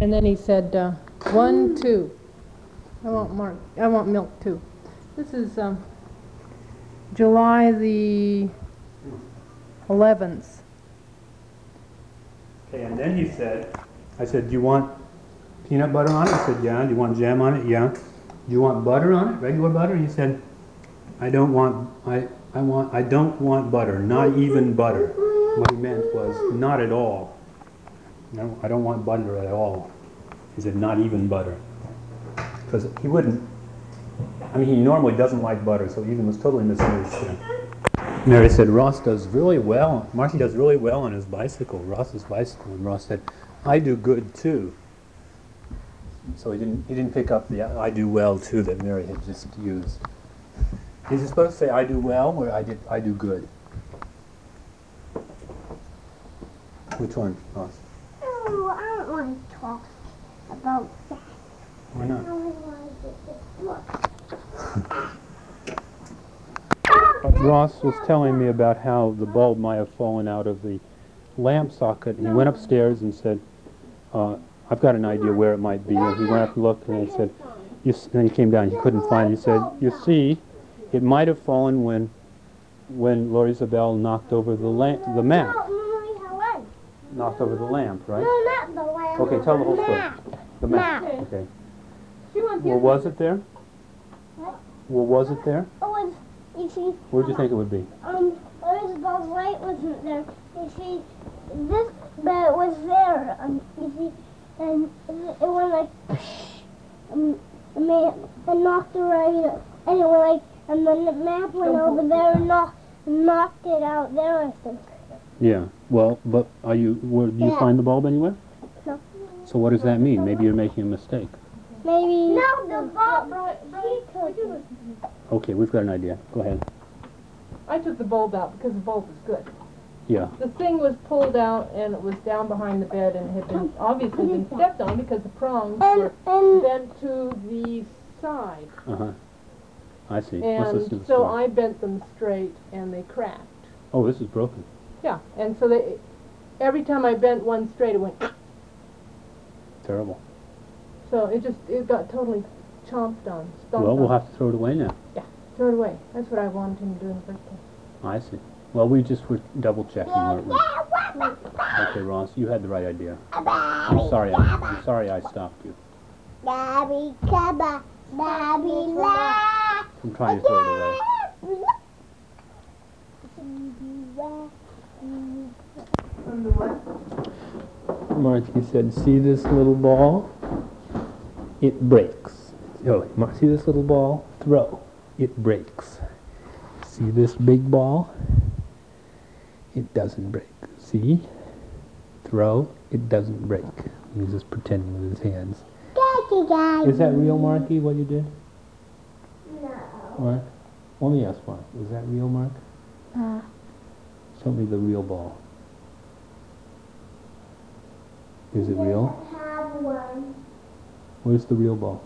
And then he said, 1, 2. I want milk too. This is July the 11th. Okay, and then he said, I said, do you want peanut butter on it? He said, yeah. Do you want jam on it? Yeah. Do you want butter on it? Regular butter? He said, I don't want butter, not even butter. What he meant was not at all. No, I don't want butter at all. He said, not even butter. Because he wouldn't, I mean, he normally doesn't like butter, so he even was totally misunderstood. Mary said, Ross does really well. Marcy does really well on his bicycle, Ross's bicycle. And Ross said, I do good too. So he didn't pick up the I do well too that Mary had just used. Is he supposed to say I do well or I do good? Which one, Ross? Oh, I don't want to talk about that. Why not? I only want to get this book. Ross was telling me about how the bulb might have fallen out of the lamp socket. He went upstairs and said, I've got an idea where it might be. And he went up and looked and he said, and then he came down, he couldn't find it. He said, you see, it might have fallen when Lori Isabel knocked over the map. Knocked over the lamp, right? No, not the lamp. Okay, tell the whole story. The map. Map. Okay. Well, was it there? What? Well, was it there? It was, you see. Where did you think it would be? Lori Isabel's light wasn't there. You see, this bed was there. You see, and it went like, and knocked the right, and it went like, and then the map went over there and knocked it out there, I think. Yeah. Well, but did you find the bulb anywhere? No. So what does that mean? Maybe you're making a mistake. Maybe. No, the bulb. Okay, we've got an idea. Go ahead. I took the bulb out because the bulb was good. Yeah. The thing was pulled out and it was down behind the bed and had been obviously been stepped on because the prongs were bent to the side. Uh-huh. I see. And so I bent them straight and they cracked. Oh, this is broken. Yeah, and so every time I bent one straight, it went. Terrible. So it got totally chomped on, stomped Well, we'll on. have to throw it away now. Yeah, throw it away. That's what I wanted him to do in the first place. I see. Well, we just were double checking, weren't we? Okay, Ross, you had the right idea. I'm sorry I stopped you. Daddy, come I'm trying to throw it away. Marcy said, see this little ball? It breaks. Oh, see this little ball? Throw. It breaks. See this big ball? It doesn't break. See? Throw. It doesn't break. He's just pretending with his hands. Is that real, Marky, what you did? No. Mark? Let me ask Mark. Is that real, Mark? Show me the real ball. Is it real? I have one. Where's the real ball?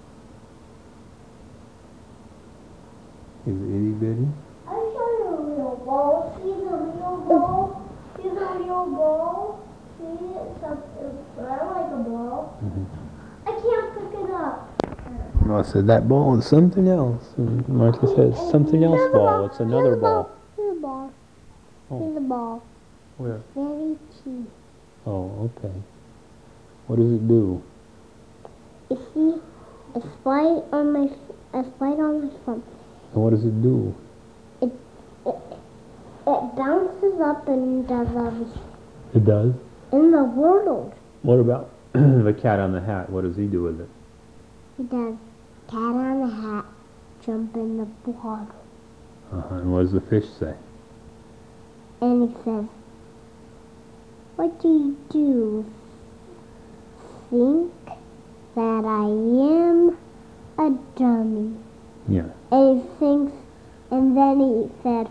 Is it itty bitty? I'll show you a real ball. See the real ball? See the real ball? See it's round like a ball. I can't pick it up. I said that ball is something else. And Martha said it's something else ball. It's another ball. Here's the ball. Oh. Here's the ball. Where? Very cheap. Oh, okay. What does it do? You see, it's right on my front. And what does it do? It bounces up and does everything. It does? In the world. What about the cat on the hat? What does he do with it? He does cat on the hat, jump in the water. And what does the fish say? And he says, what do you do? Think that I am a dummy. Yeah. And he thinks, and then he said,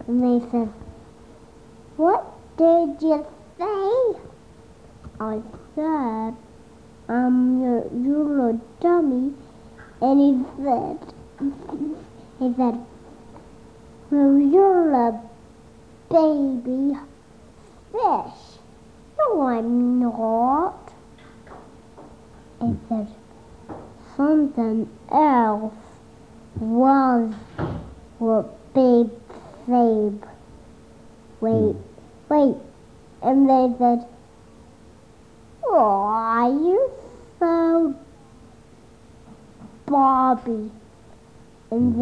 what did you say? I said, you're a dummy. And he said, well, you're a baby fish. No, I'm not. I said, something else was what Babe Sabe. Wait. And they said, "Aw, you're so Bobby." And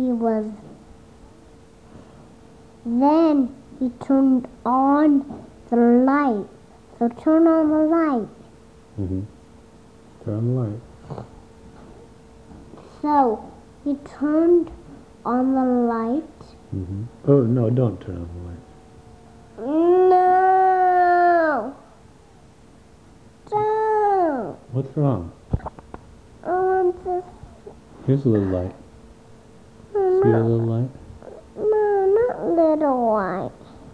then he turned on the light. So turn on the light. Mm-hmm. Turn on the light. So he turned on the light. Mm-hmm. Oh, no, don't turn on the light. No! Don't! What's wrong? I want to... Here's a little light. See a little light? No, not little light.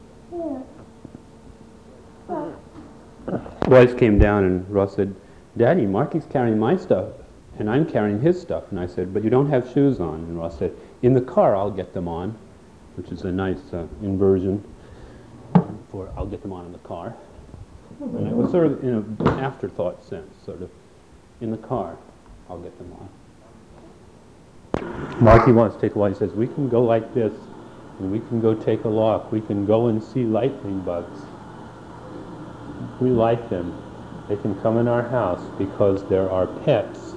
Here. Boys came down and Ross said, "Daddy, Marky's carrying my stuff and I'm carrying his stuff." And I said, "But you don't have shoes on." And Ross said, "In the car I'll get them on," which is a nice inversion for "I'll get them on in the car." And it was sort of in an afterthought sense, sort of, in the car I'll get them on. Marky wants to take a walk. He says, "We can go like this and we can go take a walk. We can go and see lightning bugs. We like them. They can come in our house because they're our pets."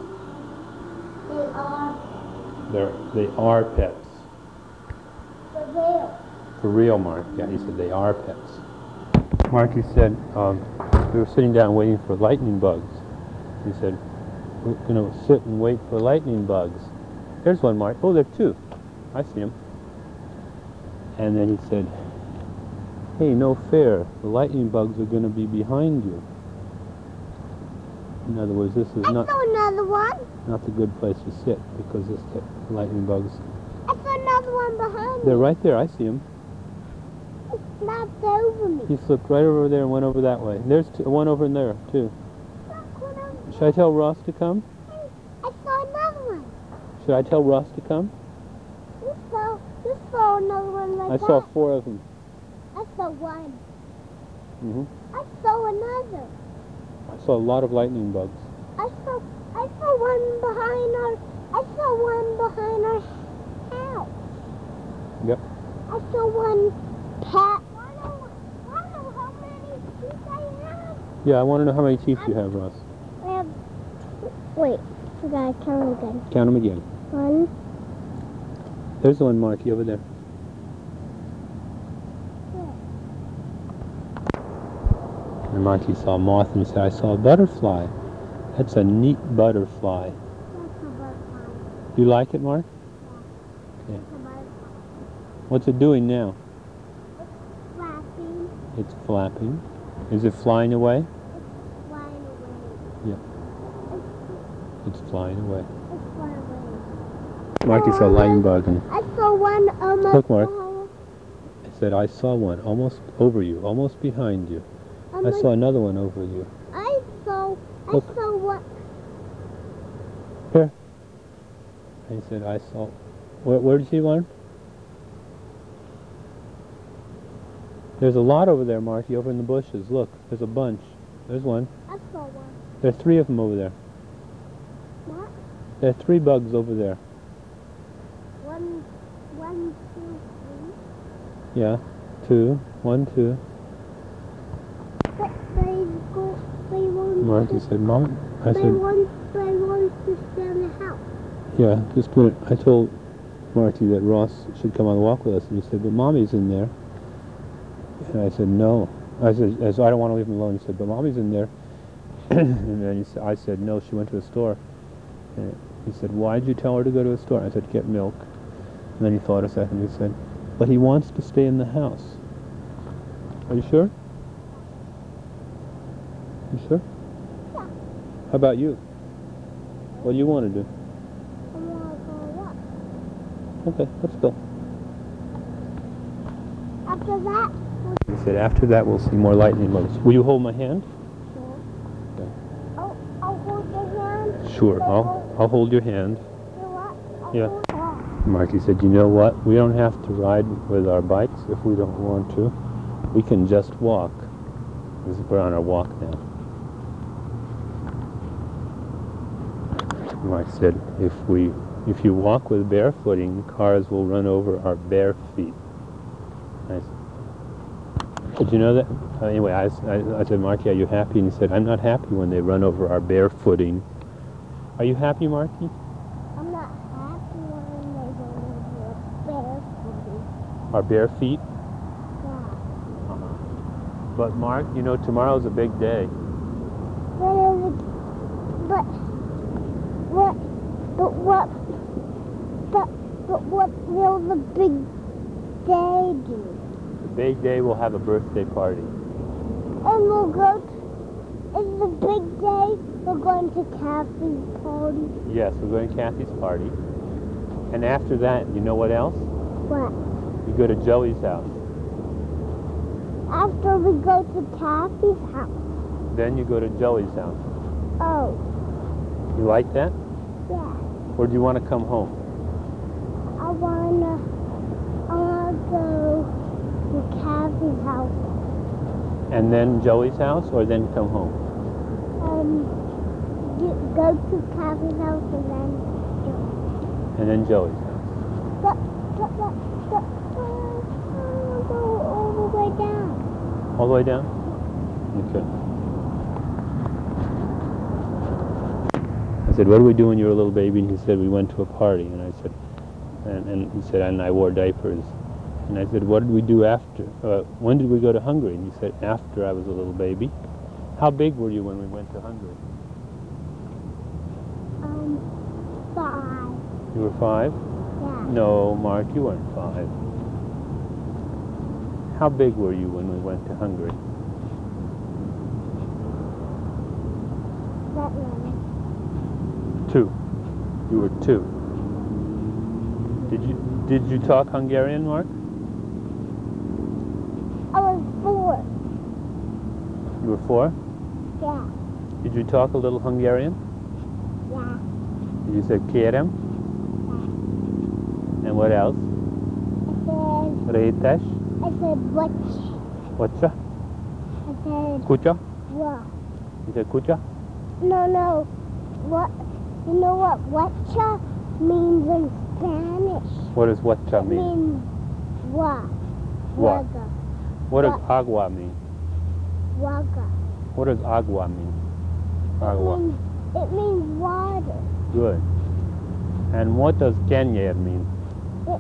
They are pets. For real. For real, Mark. Yeah, he said they are pets. Marky said, we were sitting down waiting for lightning bugs. He said, "We're going to sit and wait for lightning bugs." There's one, Mark. Oh, there are two. I see him. And then he said, "Hey, no fair. The lightning bugs are going to be behind you." In other words, this is I saw another one. not the good place to sit because this lightning bugs. I saw another one behind me. They're right there. I see them. It snapped over me. He slipped right over there and went over that way. There's one over there, too. Look what I'm... Should I tell Ross to come? I saw another one. Should I tell Ross to come? You saw another one like I that. saw 4 of them. I saw one. Mm-hmm. I saw another. I saw a lot of lightning bugs. I saw one behind our house. Yep. I saw one cat. I know how many teeth I have. Yeah, I want to know how many teeth you have, Ross. I have... Wait, I gotta count again. Count them again. 1. There's the one, Marky, over there. And Marky saw a moth and he said, "I saw a butterfly. That's a neat butterfly." That's a butterfly. You like it, Mark? That's a butterfly. What's it doing now? It's flapping. It's flapping. Is it flying away? It's flying away. Yeah. It's flying away. It's flying away. Marky saw a lightning bug and I saw one almost Look, Mark. behind. I said, "I saw one almost over you, almost behind you. I saw another one over you." I saw Look. one. Here. And he said, "I saw..." Where did you see one? There's a lot over there, Marky, over in the bushes. Look, there's a bunch. There's one. I saw one. There are 3 of them over there. What? There are 3 bugs over there. 1, 2, 3. Yeah. 2. 1, 2. But they won't. Marky said, "Mom..." I They said, want to stay in the house. "Yeah, just a minute." I told Marky that Ross should come on the walk with us, and he said, "But Mommy's in there." And I said, "No." I said, "I don't want to leave him alone." He said, "But Mommy's in there." And then I said, "No, she went to a store." And he said, "Why did you tell her to go to a store?" I said, "To get milk." And then he thought a second. He said, "But he wants to stay in the house." Are you sure? You sure? Yeah. How about you? What do you want to do? I want to go walk. Okay, let's go. After that, He said, "After that, we'll see more lightning bugs." Will you hold my hand? sure. Okay. I'll hold your hand. Sure, I'll hold your hand. You know what? Yeah. Hold on. Marky said, "You know what? We don't have to ride with our bikes if we don't want to. We can just walk." We're on our walk now. Mark said, if you walk with barefooting, cars will run over our bare feet. I said, did you know that? Anyway, I said, Marky, are you happy? And he said, I'm not happy when they run over our barefooting. Are you happy, Marky? I'm not happy when they go over barefooted. Our bare feet? Yeah. But Mark, you know, tomorrow's a big day. But what will the big day do? The big day we'll have a birthday party. And we'll go to, is the big day we're going to Kathy's party? Yes, we're going to Kathy's party. And after that, you know what else? What? You go to Joey's house. After we go to Kathy's house. Then you go to Joey's house. Oh. You like that? Yeah. Or do you want to come home? I wanna go to Kathy's house. And then Joey's house, or then come home? Go to Kathy's house and then Joey's. And then Joey's house. But I'll go all the way down. All the way down? Okay. I said, what did we do when you were a little baby? And he said, we went to a party. And I said, and he said, and I wore diapers. And I said, what did we do after? When did we go to Hungary? And he said, after I was a little baby. How big were you when we went to Hungary? 5. You were 5? Yeah. No, Mark, you weren't 5. How big were you when we went to Hungary? That one. 2. You were 2. Did you talk Hungarian, Mark? I was 4. You were 4? Yeah. Did you talk a little Hungarian? Yeah. You said kérem? And what else? Rétes? I said what? Whatcha? I said Kutya? what? You said kutya? No. What? You know what whatcha means in Spanish? What does whatcha It mean? means wa. What? Waga. What does What? agua mean? Waga. What does agua mean? Agua. It means water. Good. And what does kenyer mean? It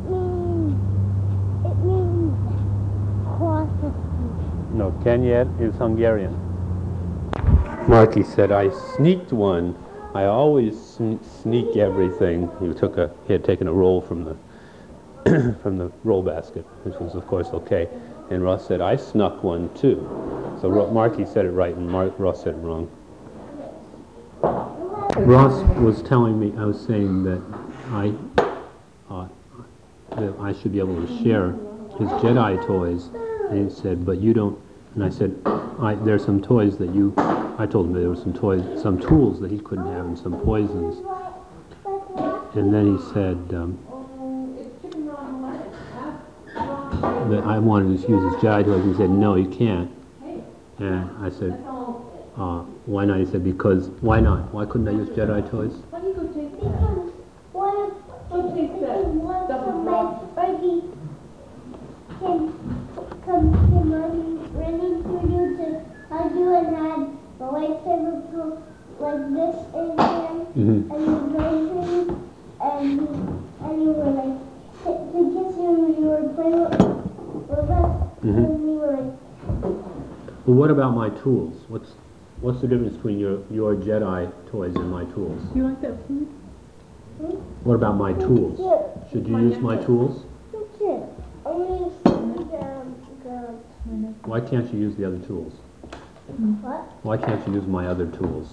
means processing. No, kenyer is Hungarian. Marky said, I sneaked one. I always sneak everything. He had taken a roll from the from the roll basket, which was of course okay. And Ross said, I snuck one too. So Marky said it right and Ross said it wrong. Ross was telling me, I was saying that I should be able to share his Jedi toys. And he said, but you don't. And I said, there's some toys that you. I told him there were some toys, some tools that he couldn't have, and some poisons. And then he said that I wanted to use his Jedi toys. He said, no, you can't. And I said, why not? He said, because why not? Why couldn't I use Jedi toys? Why don't you go take Because one of take that stuff and rock. Marky can Marky really for you to hug you and had the lightsaber go like this in his hand, Mm-hmm. and you raised him, and you were like to kiss him, and you were playing with us, Mm-hmm. and you were like. Well, what about my tools? What's the difference between your Jedi toys and my tools? Do you like that food? What about my tools? Should you use my tools? Only Why can't you use the other tools? what? Why can't you use my other tools?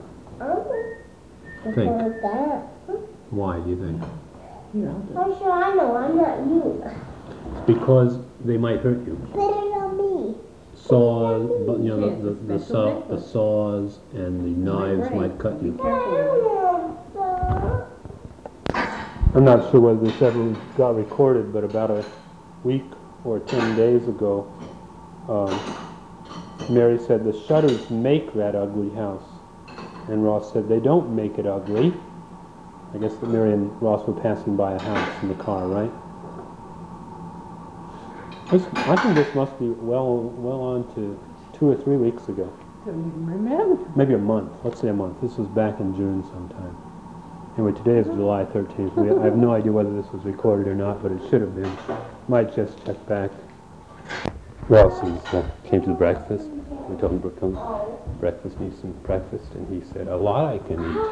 Think. Why do you think? How should I know? I'm not you. Because they might hurt you. Put it on me. Saws, but you know the saws and the knives might cut you. I'm not sure whether this ever got recorded, but about a week or 10 days ago, Mary said the Shutters make that ugly house. And Ross said they don't make it ugly. I guess that Mary and Ross were passing by a house in the car, right? I think this must be well on to 2 or 3 weeks ago. Don't even remember. Maybe a month. Let's say a month. This was back in June sometime. Anyway, today is July 13th. I have no idea whether this was recorded or not, but it should have been. Might just check back. Ross came to the breakfast. We told him to come breakfast, need some breakfast, and he said, "A lot I can eat."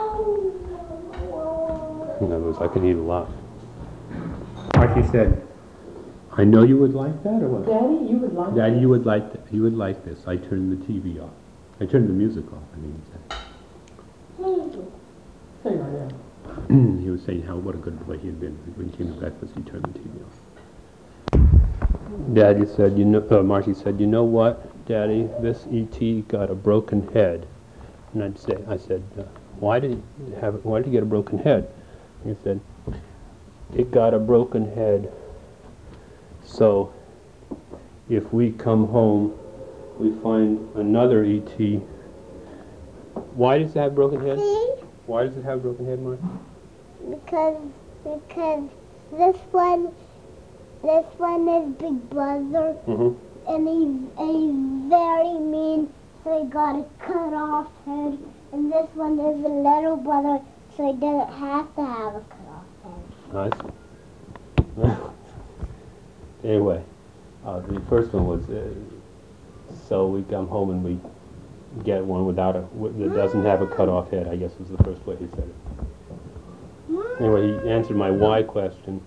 In other words, I can eat a lot. Archie said, "I know you would like that, or what?" Daddy, you would like Daddy, it? you would like this. I turned the TV off. I turned the music off, I mean, he said. Say right there. He was saying what a good boy he had been. When he came to breakfast, he turned the TV off. Daddy said, Marty said, "You know what, Daddy, this E.T. got a broken head." And I said, why did he get a broken head? He said, "It got a broken head, so if we come home, we find another E.T." Why does it have a broken head? Why does it have a broken head, Marty? Because this one is Big Brother, and he's very mean, so he got a cut off head. And this one is a little brother, so he doesn't have to have a cut off head. I see. Anyway, the first one was so we come home and we get one that doesn't have a cut off head, I guess was the first way he said it. Anyway, he answered my why question,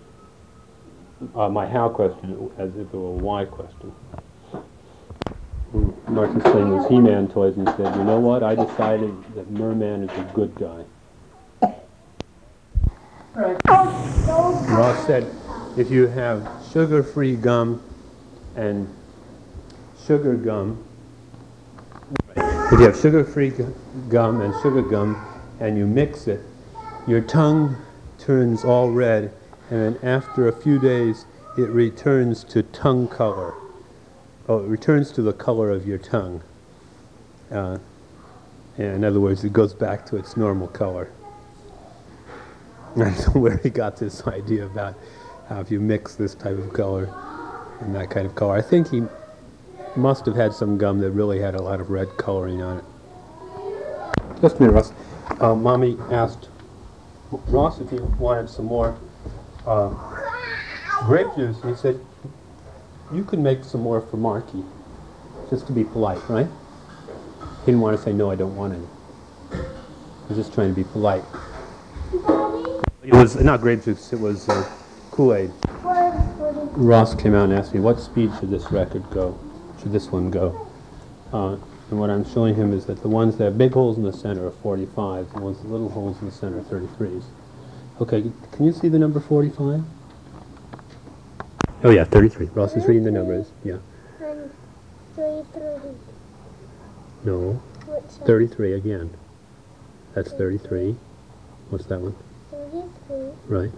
my how question, as if it were a why question. Mark explained those He-Man toys and he said, "You know what? I decided that Merman is a good guy." Right. Ross said, if you have sugar-free gum and sugar gum, if you have sugar-free gum and sugar gum and you mix it, your tongue turns all red, and then after a few days it returns to tongue color. Oh, it returns to the color of your tongue. In other words, it goes back to its normal color. I don't know where he got this idea about how if you mix this type of color and that kind of color. I think he must have had some gum that really had a lot of red coloring on it. Just a minute, Ross. Mommy asked Ross if he wanted some more grape juice. He said, "You could make some more for Marky," just to be polite, right? He didn't want to say, "No, I don't want any." He was just trying to be polite. It was not grape juice, it was Kool-Aid. Ross came out and asked me, what speed should this record go? Should this one go? And what I'm showing him is that the ones that have big holes in the center are 45s, the ones with little holes in the center are 33s. Okay, can you see the number 45? Oh yeah, 33. Ross is reading the numbers, yeah. 33. No, 33 again. That's 33. What's that one? 33. Right.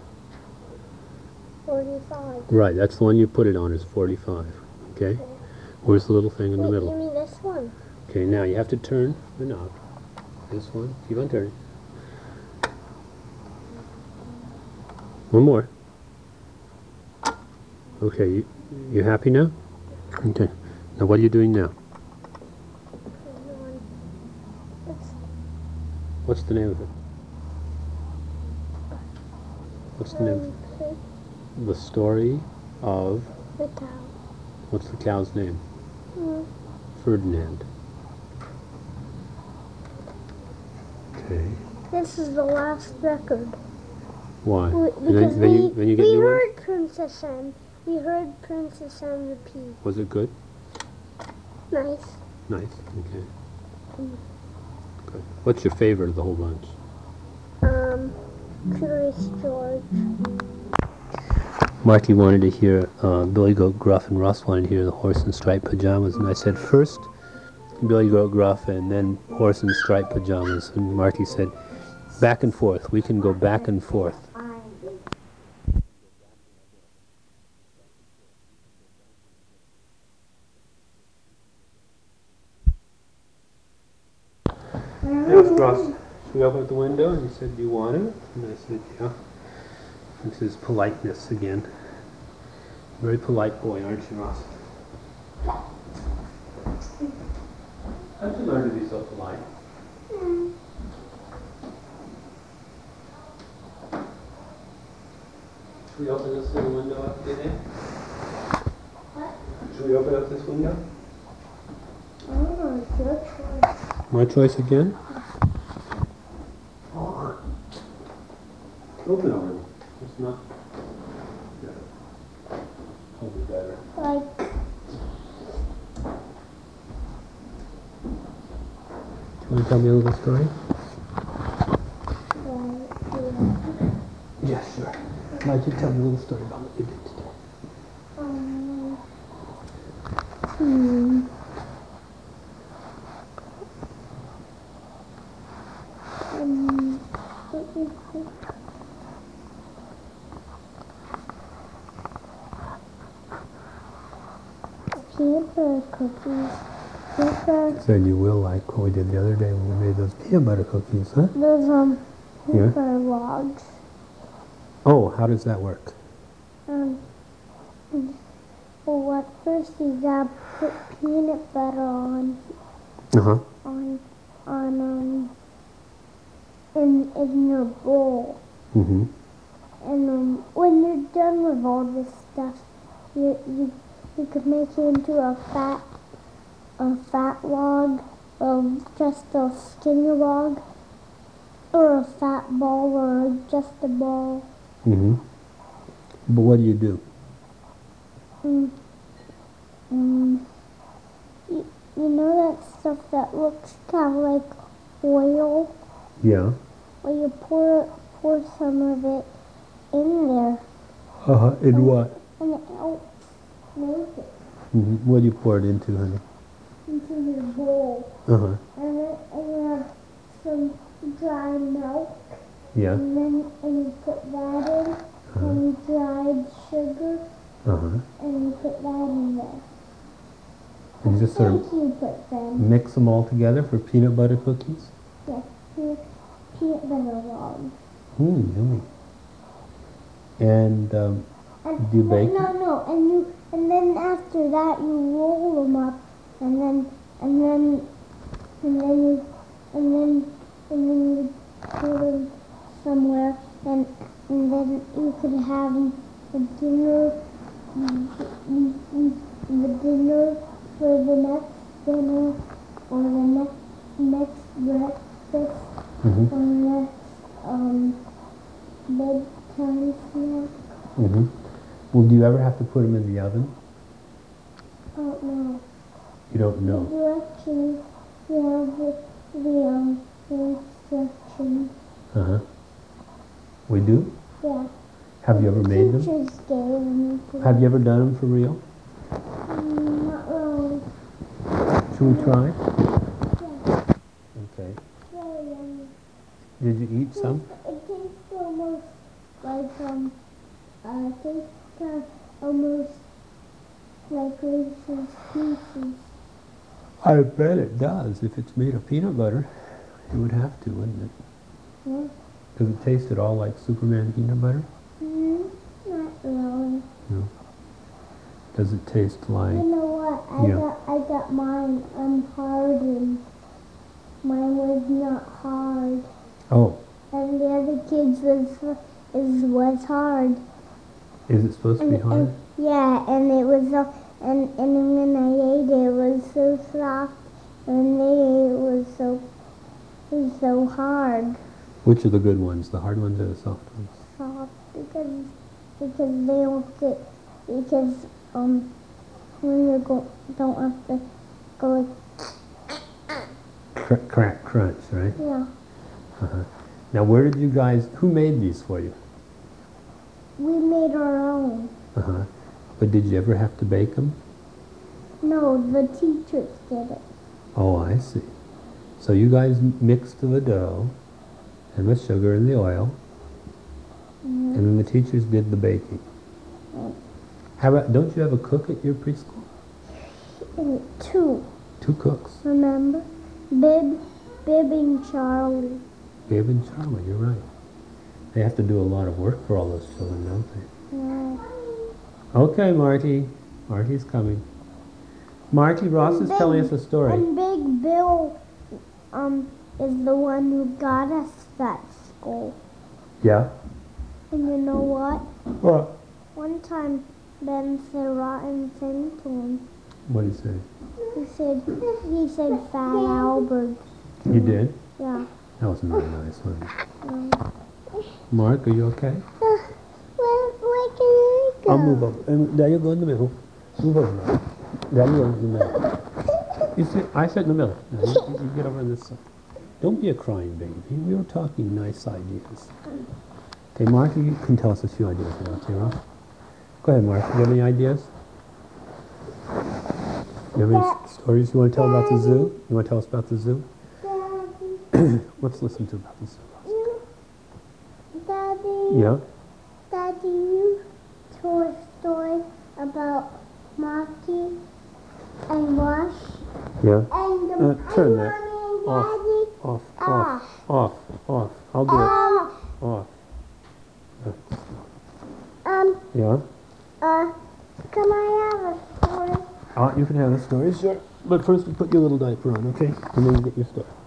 45. Right, that's the one you put it on is 45. Okay? Where's the little thing in the Wait, middle? give me this one. Okay, now you have to turn the knob. This one. Keep on turning. One more. Okay, you happy now? Okay. Now what are you doing now? What's the name of it? What's the name? The story of... The cow. What's the cow's name? Ferdinand. Okay. This is the last record. Why? Because then you get we new ones? heard Princess Anne. We heard Princess Anne repeat. Was it good? Nice. Nice. Okay. Good. What's your favorite of the whole bunch? Curious George. Marky wanted to hear Billy Goat Gruff, and Ross wanted to hear the Horse in Striped Pajamas, and I said first Billy Goat Gruff and then Horse in Striped Pajamas, and Marky said back and forth. We can go back and forth. Yes, Ross Should we open up the window? And he said, do you want it? And I said, yeah. This is politeness again. Very polite boy, aren't you, Ross? How'd you learn to be so polite? Should we open this little window up today? What? Should we open up this window? I don't know, it's your choice. My choice again? Open already. It's not. Yeah. Hold it better. Like, You want to tell me a little story? yeah. Yeah, sure. I'd like you to tell me a little story about what you did today. Hmm. Let me think. Peanut butter cookies. Peanut butter. Said you will like what we did the other day when we made those peanut butter cookies, huh? Those Yeah. peanut butter logs. Oh, how does that work? Well, at first you gotta put peanut butter on Uh-huh. in your bowl. Mm-hmm. And when you're done with all this stuff, you could make it into a fat log, just a skinny log, or a fat ball, or just a ball. Mm-hmm. But what do you do? You know that stuff that looks kind of like oil? Yeah. Well, you pour some of it in there, Uh-huh. In what? and it helps make it Mm-hmm. What do you pour it into, honey? into your bowl. Uh-huh. And then you have some dry milk, Yeah. and you put that in, and dried sugar, Uh-huh. and you put that in there. And you just sort of You put them. mix them all together for peanut butter cookies? Yes, peanut butter logs. Yummy. And And do you bake no, and then after that you roll them up, and then you put them somewhere, and then you could have the dinner for the next dinner, or the next breakfast, Mm-hmm. or next bedtime snack. Mm-hmm. Well, do you ever have to put them in the oven? Oh no. You don't know. Directions. You have the instructions. Uh-huh. We do? Yeah. Have you ever made them? Teachers gave me. Have you ever done them for real? Not really. Should we try? Yeah. Okay. Very yummy. Did you eat some? It tastes almost like almost like Reese's Pieces. I bet it does. If it's made of peanut butter, it would have to, wouldn't it? Yeah. Does it taste at all like Superman peanut butter? Not really. No. Does it taste You like... know what? I got mine unhardened. Mine was not hard. Oh, And the other kids was hard. is it supposed to be hard? Yeah, and it was and when I ate it, it was so soft, and they ate it was so hard. Which are the good ones, the hard ones or the soft ones? Soft because they don't get when you don't have to go like Crack crunch, right? yeah. Uh-huh. Now, where did you guys... Who made these for you? We made our own. Uh-huh. But did you ever have to bake them? No, the teachers did it. Oh, I see. So you guys mixed the dough and the sugar and the oil, and then the teachers did the baking. How about, don't you have a cook at your preschool? And two. Two cooks. Remember? Bib and Charlie. Gabe and Charlie, you're right. They have to do a lot of work for all those children, don't they? Yeah. Okay, Marty. Marty's coming. Marty, Ross is telling us a story. And Big Bill is the one who got us that school. Yeah? And you know what? What? One time Ben said a rotten thing to him. What did he say? He said Fat Albert. You did? Yeah. That was not nice, was it? Mark, are you okay? Where can I go? I'll move over. And there you go in the middle. Move over, Mark. There you go in the middle. You sit, I sit in the middle. Now you get over on this side. Don't be a crying baby. We were talking nice ideas. Okay, Mark, you can tell us a few ideas now, okay, Ross? Go ahead, Mark. Do you have any ideas? You have any stories you want to tell about the zoo? You want to tell us about the zoo? Let's listen to about the zoo. Daddy. Yeah? Daddy, you told a story about Marky and Wash. Yeah? And turn that Mommy and Off. I'll do it. Off. Yeah? Can I have a story? You can have the story, sure. But first we put your little diaper on, okay? And then you get your story.